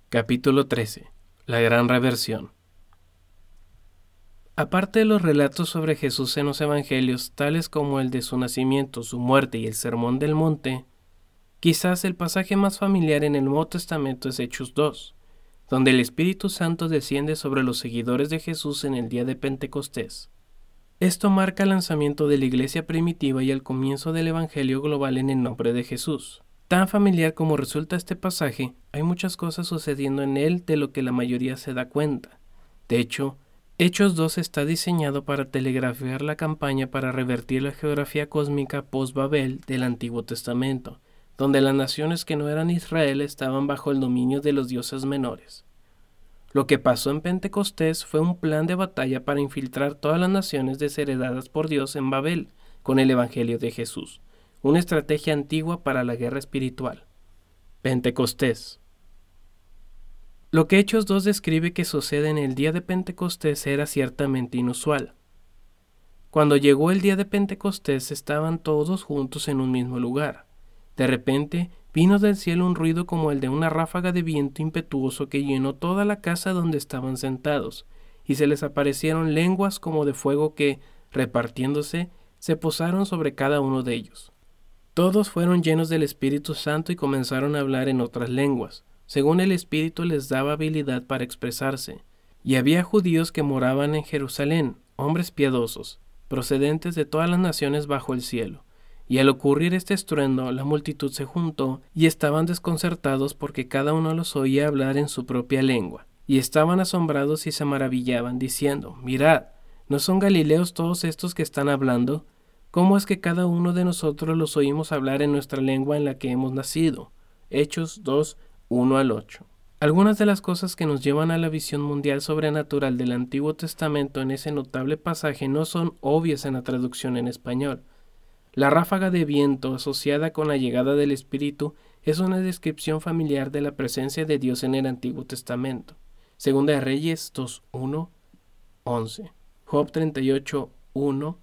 Capítulo 13. La gran reversión. Aparte de los relatos sobre Jesús en los evangelios, tales como el de su nacimiento, su muerte y el Sermón del Monte, quizás el pasaje más familiar en el Nuevo Testamento es Hechos 2, donde el Espíritu Santo desciende sobre los seguidores de Jesús en el día de Pentecostés. Esto marca el lanzamiento de la iglesia primitiva y el comienzo del evangelio global en el nombre de Jesús. Tan familiar como resulta este pasaje, hay muchas cosas sucediendo en él de lo que la mayoría se da cuenta. De hecho, Hechos 2 está diseñado para telegrafiar la campaña para revertir la geografía cósmica post-Babel del Antiguo Testamento, donde las naciones que no eran Israel estaban bajo el dominio de los dioses menores. Lo que pasó en Pentecostés fue un plan de batalla para infiltrar todas las naciones desheredadas por Dios en Babel con el Evangelio de Jesús, una estrategia antigua para la guerra espiritual. Pentecostés. Lo que Hechos 2 describe que sucede en el día de Pentecostés era ciertamente inusual. Cuando llegó el día de Pentecostés estaban todos juntos en un mismo lugar. De repente vino del cielo un ruido como el de una ráfaga de viento impetuoso que llenó toda la casa donde estaban sentados, y se les aparecieron lenguas como de fuego que, repartiéndose, se posaron sobre cada uno de ellos. Todos fueron llenos del Espíritu Santo y comenzaron a hablar en otras lenguas, según el Espíritu les daba habilidad para expresarse. Y había judíos que moraban en Jerusalén, hombres piadosos, procedentes de todas las naciones bajo el cielo. Y al ocurrir este estruendo, la multitud se juntó y estaban desconcertados porque cada uno los oía hablar en su propia lengua. Y estaban asombrados y se maravillaban, diciendo: Mirad, ¿no son galileos todos estos que están hablando? ¿Cómo es que cada uno de nosotros los oímos hablar en nuestra lengua en la que hemos nacido? Hechos 2, 1 al 8. Algunas de las cosas que nos llevan a la visión mundial sobrenatural del Antiguo Testamento en ese notable pasaje no son obvias en la traducción en español. La ráfaga de viento asociada con la llegada del Espíritu es una descripción familiar de la presencia de Dios en el Antiguo Testamento. Segunda de Reyes 2:1, 11. Job 38:1,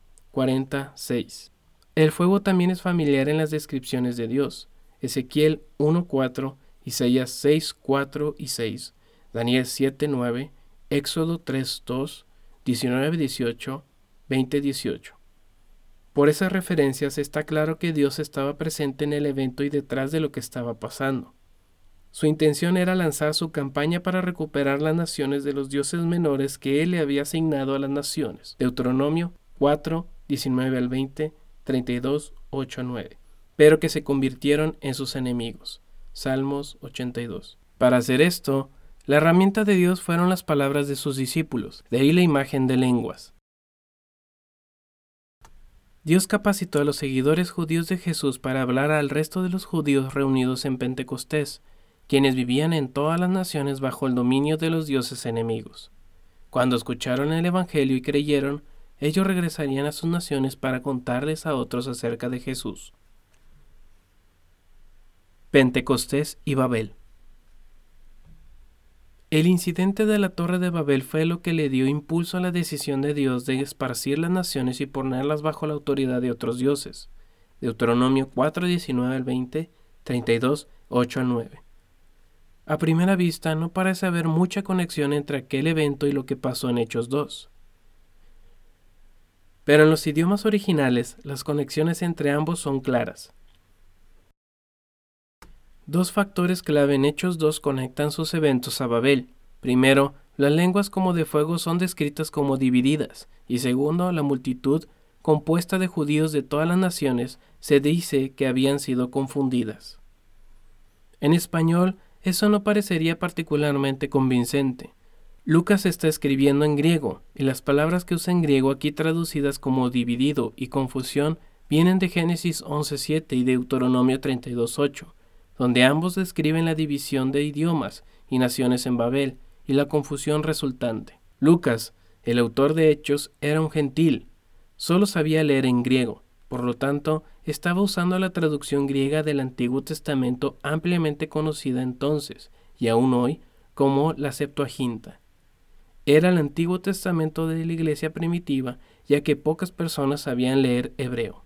46. El fuego también es familiar en las descripciones de Dios. Ezequiel 1:4, Isaías 6:4 y 6, Daniel 7:9, Éxodo 3:2, 19:18, 20:18. Por esas referencias está claro que Dios estaba presente en el evento y detrás de lo que estaba pasando. Su intención era lanzar su campaña para recuperar las naciones de los dioses menores que él le había asignado a las naciones. Deuteronomio 4, 19 al 20, 32, 8 a 9. Pero que se convirtieron en sus enemigos. Salmos 82. Para hacer esto, la herramienta de Dios fueron las palabras de sus discípulos, de ahí la imagen de lenguas. Dios capacitó a los seguidores judíos de Jesús para hablar al resto de los judíos reunidos en Pentecostés, quienes vivían en todas las naciones bajo el dominio de los dioses enemigos. Cuando escucharon el Evangelio y creyeron, ellos regresarían a sus naciones para contarles a otros acerca de Jesús. Pentecostés y Babel. El incidente de la Torre de Babel fue lo que le dio impulso a la decisión de Dios de esparcir las naciones y ponerlas bajo la autoridad de otros dioses. Deuteronomio 4, 19 al 20, 32, 8 al 9. A primera vista no parece haber mucha conexión entre aquel evento y lo que pasó en Hechos 2. Pero en los idiomas originales, las conexiones entre ambos son claras. Dos factores clave en Hechos 2 conectan sus eventos a Babel. Primero, las lenguas como de fuego son descritas como divididas, y segundo, la multitud, compuesta de judíos de todas las naciones, se dice que habían sido confundidas. En español, eso no parecería particularmente convincente. Lucas está escribiendo en griego, y las palabras que usa en griego aquí traducidas como dividido y confusión vienen de Génesis 11:7 y Deuteronomio 32:8. Donde ambos describen la división de idiomas y naciones en Babel y la confusión resultante. Lucas, el autor de Hechos, era un gentil, solo sabía leer en griego, por lo tanto, estaba usando la traducción griega del Antiguo Testamento ampliamente conocida entonces, y aún hoy, como la Septuaginta. Era el Antiguo Testamento de la Iglesia primitiva, ya que pocas personas sabían leer hebreo.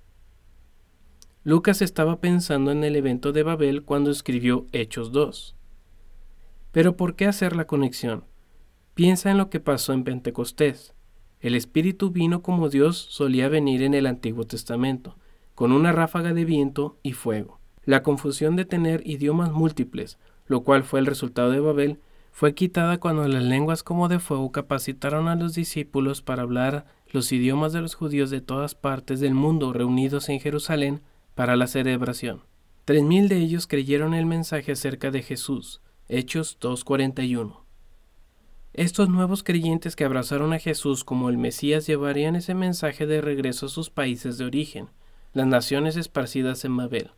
Lucas estaba pensando en el evento de Babel cuando escribió Hechos 2. Pero ¿por qué hacer la conexión? Piensa en lo que pasó en Pentecostés. El Espíritu vino como Dios solía venir en el Antiguo Testamento, con una ráfaga de viento y fuego. La confusión de tener idiomas múltiples, lo cual fue el resultado de Babel, fue quitada cuando las lenguas como de fuego capacitaron a los discípulos para hablar los idiomas de los judíos de todas partes del mundo reunidos en Jerusalén para la celebración. 3,000 de ellos creyeron el mensaje acerca de Jesús. Hechos 2:41. Estos nuevos creyentes que abrazaron a Jesús como el Mesías llevarían ese mensaje de regreso a sus países de origen, las naciones esparcidas en Babel.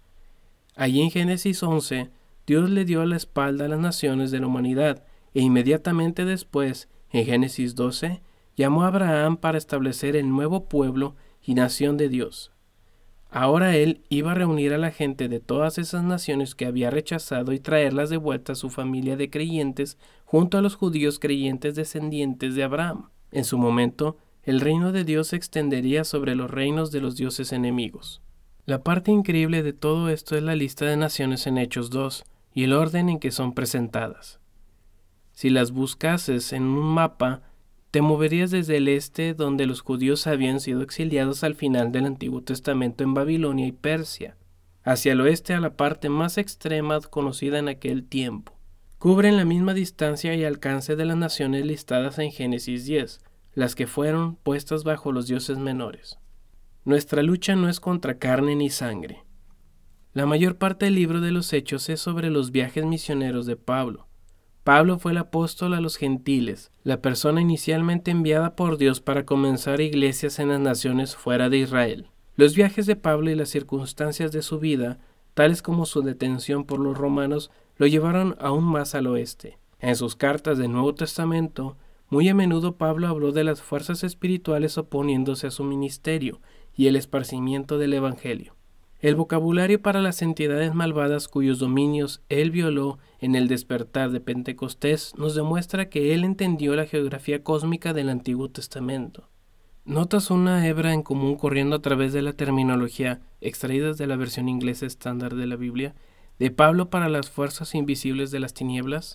Allí en Génesis 11, Dios le dio la espalda a las naciones de la humanidad e inmediatamente después, en Génesis 12, llamó a Abraham para establecer el nuevo pueblo y nación de Dios. Ahora él iba a reunir a la gente de todas esas naciones que había rechazado y traerlas de vuelta a su familia de creyentes junto a los judíos creyentes descendientes de Abraham. En su momento, el reino de Dios se extendería sobre los reinos de los dioses enemigos. La parte increíble de todo esto es la lista de naciones en Hechos 2 y el orden en que son presentadas. Si las buscases en un mapa, te moverías desde el este, donde los judíos habían sido exiliados al final del Antiguo Testamento en Babilonia y Persia, hacia el oeste a la parte más extrema conocida en aquel tiempo. Cubren la misma distancia y alcance de las naciones listadas en Génesis 10, las que fueron puestas bajo los dioses menores. Nuestra lucha no es contra carne ni sangre. La mayor parte del libro de los Hechos es sobre los viajes misioneros de Pablo. Pablo fue el apóstol a los gentiles, la persona inicialmente enviada por Dios para comenzar iglesias en las naciones fuera de Israel. Los viajes de Pablo y las circunstancias de su vida, tales como su detención por los romanos, lo llevaron aún más al oeste. En sus cartas del Nuevo Testamento, muy a menudo Pablo habló de las fuerzas espirituales oponiéndose a su ministerio y el esparcimiento del Evangelio. El vocabulario para las entidades malvadas cuyos dominios él violó en el despertar de Pentecostés nos demuestra que él entendió la geografía cósmica del Antiguo Testamento. ¿Notas una hebra en común corriendo a través de la terminología extraídas de la versión inglesa estándar de la Biblia de Pablo para las fuerzas invisibles de las tinieblas?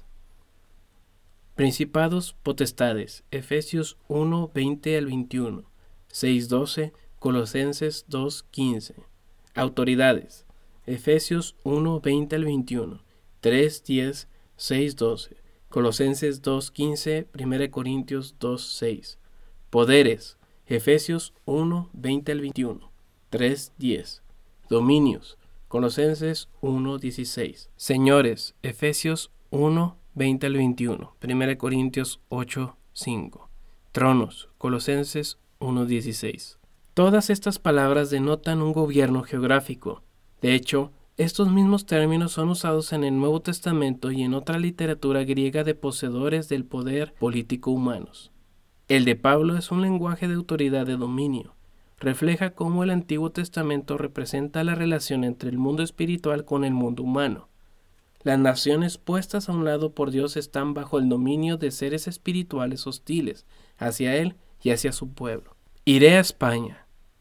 Principados, potestades, Efesios 1:20 al 21, 6:12, Colosenses 2:15. Autoridades, Efesios 1:20 al 21, 3:10, 6:12, Colosenses 2:15, 1 Corintios 2:6. Poderes, Efesios 1:20 al 21, 3:10. Dominios, Colosenses 1:16. Señores, Efesios 1:20 al 21, 1 Corintios 8:5. Tronos, Colosenses 1:16. Todas estas palabras denotan un gobierno geográfico. De hecho, estos mismos términos son usados en el Nuevo Testamento y en otra literatura griega de poseedores del poder político humanos. El de Pablo es un lenguaje de autoridad de dominio. Refleja cómo el Antiguo Testamento representa la relación entre el mundo espiritual con el mundo humano. Las naciones puestas a un lado por Dios están bajo el dominio de seres espirituales hostiles hacia Él y hacia su pueblo. Iré a España.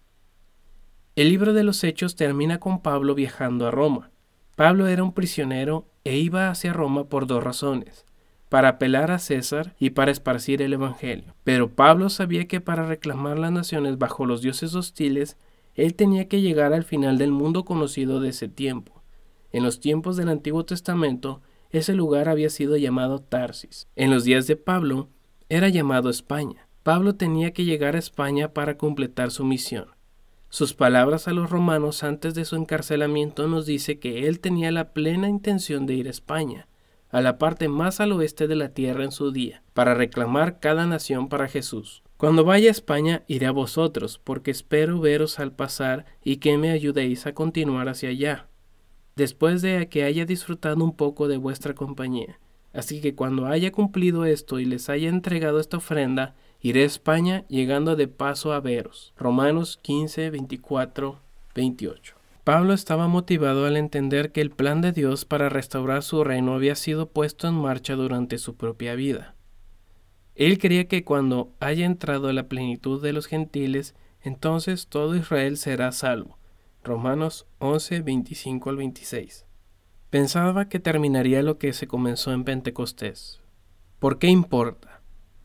El libro de los Hechos termina con Pablo viajando a Roma. Pablo era un prisionero e iba hacia Roma por dos razones: para apelar a César y para esparcir el Evangelio. Pero Pablo sabía que para reclamar las naciones bajo los dioses hostiles, él tenía que llegar al final del mundo conocido de ese tiempo. En los tiempos del Antiguo Testamento, ese lugar había sido llamado Tarsis. En los días de Pablo, era llamado España. Pablo tenía que llegar a España para completar su misión. Sus palabras a los romanos antes de su encarcelamiento nos dice que él tenía la plena intención de ir a España, a la parte más al oeste de la tierra en su día, para reclamar cada nación para Jesús. Cuando vaya a España, iré a vosotros, porque espero veros al pasar y que me ayudéis a continuar hacia allá, después de que haya disfrutado un poco de vuestra compañía. Así que cuando haya cumplido esto y les haya entregado esta ofrenda, iré a España, llegando de paso a veros. Romanos 15, 24, 28. Pablo estaba motivado al entender que el plan de Dios para restaurar su reino había sido puesto en marcha durante su propia vida. Él creía que cuando haya entrado a la plenitud de los gentiles, entonces todo Israel será salvo. Romanos 11, 25 al 26. Pensaba que terminaría lo que se comenzó en Pentecostés. ¿Por qué importa?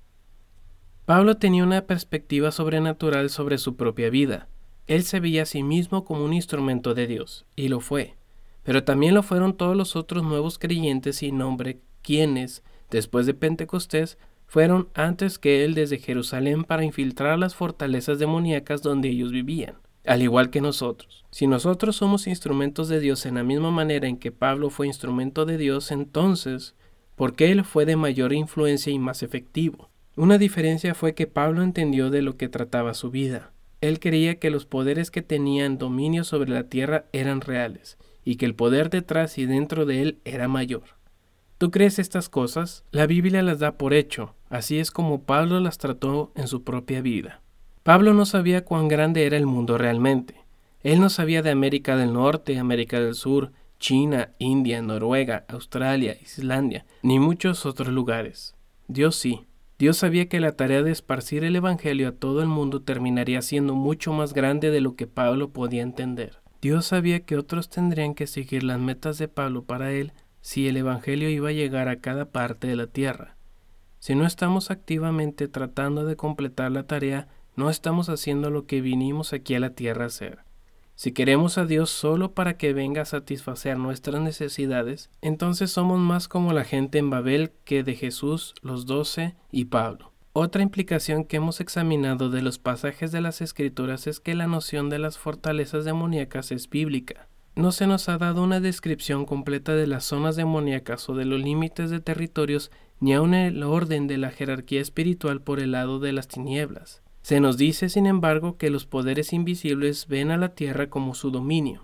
Pablo tenía una perspectiva sobrenatural sobre su propia vida. Él se veía a sí mismo como un instrumento de Dios, y lo fue. Pero también lo fueron todos los otros nuevos creyentes sin nombre, quienes, después de Pentecostés, fueron antes que él desde Jerusalén para infiltrar las fortalezas demoníacas donde ellos vivían, al igual que nosotros. Si nosotros somos instrumentos de Dios en la misma manera en que Pablo fue instrumento de Dios, entonces, ¿por qué él fue de mayor influencia y más efectivo? Una diferencia fue que Pablo entendió de lo que trataba su vida. Él creía que los poderes que tenían dominio sobre la tierra eran reales, y que el poder detrás y dentro de él era mayor. ¿Tú crees estas cosas? La Biblia las da por hecho, así es como Pablo las trató en su propia vida. Pablo no sabía cuán grande era el mundo realmente. Él no sabía de América del Norte, América del Sur, China, India, Noruega, Australia, Islandia, ni muchos otros lugares. Dios sí. Dios sabía que la tarea de esparcir el Evangelio a todo el mundo terminaría siendo mucho más grande de lo que Pablo podía entender. Dios sabía que otros tendrían que seguir las metas de Pablo para él si el Evangelio iba a llegar a cada parte de la tierra. Si no estamos activamente tratando de completar la tarea, no estamos haciendo lo que vinimos aquí a la tierra a hacer. Si queremos a Dios solo para que venga a satisfacer nuestras necesidades, entonces somos más como la gente en Babel que de Jesús, los 12 y Pablo. Otra implicación que hemos examinado de los pasajes de las Escrituras es que la noción de las fortalezas demoníacas es bíblica. No se nos ha dado una descripción completa de las zonas demoníacas o de los límites de territorios, ni aun el orden de la jerarquía espiritual por el lado de las tinieblas. Se nos dice, sin embargo, que los poderes invisibles ven a la tierra como su dominio.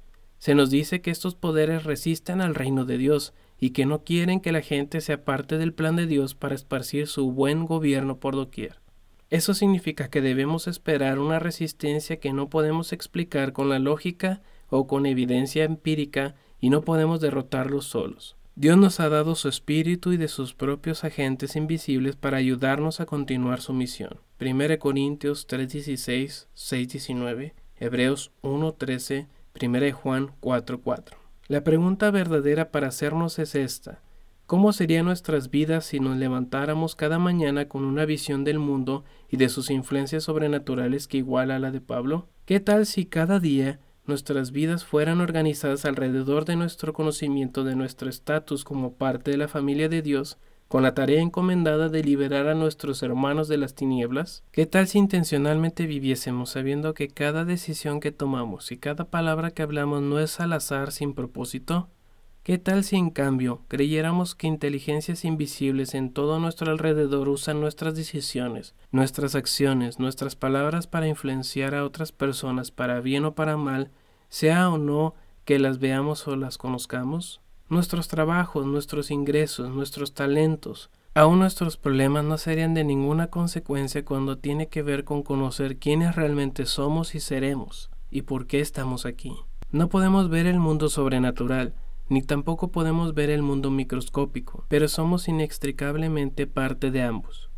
Se nos dice que estos poderes resisten al reino de Dios y que no quieren que la gente sea parte del plan de Dios para esparcir su buen gobierno por doquier. Eso significa que debemos esperar una resistencia que no podemos explicar con la lógica o con evidencia empírica y no podemos derrotarlos solos. Dios nos ha dado su espíritu y de sus propios agentes invisibles para ayudarnos a continuar su misión. 1 Corintios 3:16, 6:19, Hebreos 1:13, 1 Juan 4:4. La pregunta verdadera para hacernos es esta: ¿cómo serían nuestras vidas si nos levantáramos cada mañana con una visión del mundo y de sus influencias sobrenaturales que iguala a la de Pablo? ¿Qué tal si cada día nuestras vidas fueran organizadas alrededor de nuestro conocimiento de nuestro estatus como parte de la familia de Dios, con la tarea encomendada de liberar a nuestros hermanos de las tinieblas? ¿Qué tal si intencionalmente viviésemos sabiendo que cada decisión que tomamos y cada palabra que hablamos no es al azar sin propósito? ¿Qué tal si en cambio creyéramos que inteligencias invisibles en todo nuestro alrededor usan nuestras decisiones, nuestras acciones, nuestras palabras para influenciar a otras personas para bien o para mal, sea o no que las veamos o las conozcamos? Nuestros trabajos, nuestros ingresos, nuestros talentos, aún nuestros problemas no serían de ninguna consecuencia cuando tiene que ver con conocer quiénes realmente somos y seremos, y por qué estamos aquí. No podemos ver el mundo sobrenatural, ni tampoco podemos ver el mundo microscópico, pero somos inextricablemente parte de ambos.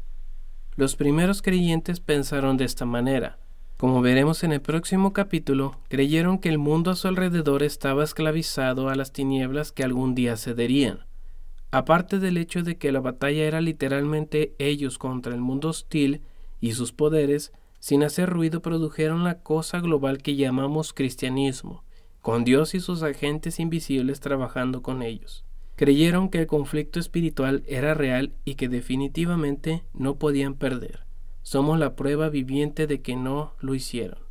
Los primeros creyentes pensaron de esta manera. Como veremos en el próximo capítulo, creyeron que el mundo a su alrededor estaba esclavizado a las tinieblas que algún día cederían. Aparte del hecho de que la batalla era literalmente ellos contra el mundo hostil y sus poderes, sin hacer ruido produjeron la cosa global que llamamos cristianismo, con Dios y sus agentes invisibles trabajando con ellos. Creyeron que el conflicto espiritual era real y que definitivamente no podían perder. Somos la prueba viviente de que no lo hicieron.